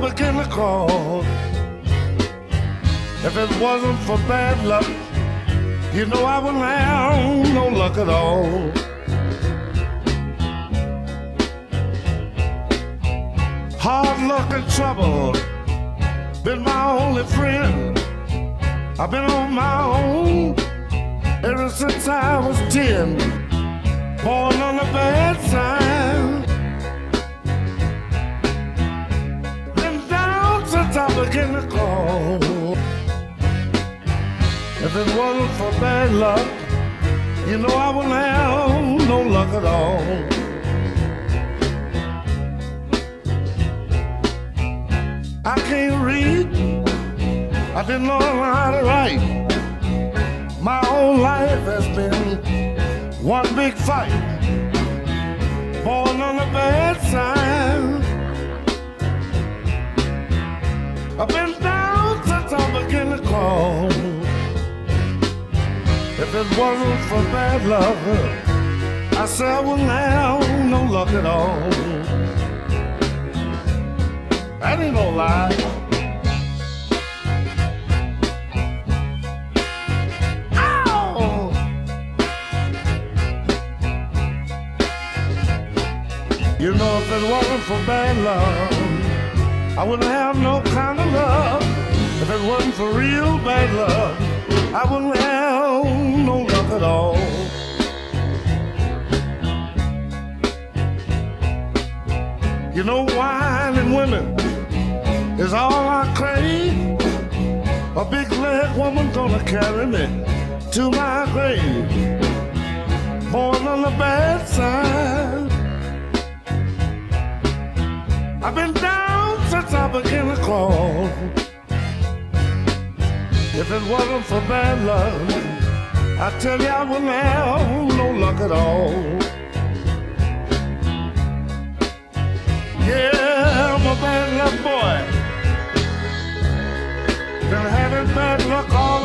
begin to crawl. If it wasn't for bad luck, you know I wouldn't have no luck at all. Hard luck and trouble been my only friend. I've been on my own ever since I was 10. Born on the bad side, been down since I began to crawl. If it wasn't for bad luck, you know I wouldn't have no luck at all. I can't read, I didn't learn how to write. My whole life has been one big fight. Born on the bad side, I've been down since I began to crawl. If it wasn't for bad luck, I said I wouldn't have no luck at all. That ain't no lie. Ow! You know, if it wasn't for bad luck, I wouldn't have no kind of luck. If it wasn't for real bad luck, I wouldn't have no luck at all. You know, wine and women is all I crave. A big leg woman gonna carry me to my grave. Born on the bad side, I've been down since I began to crawl. If it wasn't for bad luck, I tell you I wouldn't have no luck at all. Yeah, I'm a bad luck boy. Been having bad luck all